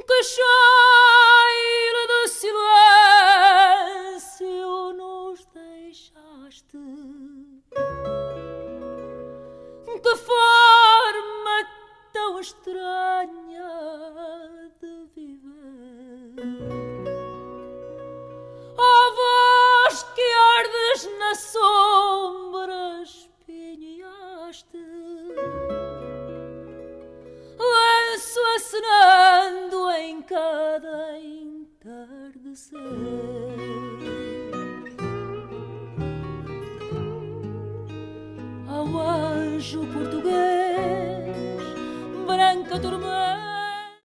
que cheiro de silêncio nos deixaste. Que forma tão estranha de viver. Oh, vós que ardes na sombra espinhaste, lenço acenando em cada entardecer. Ao anjo português, branca tormenta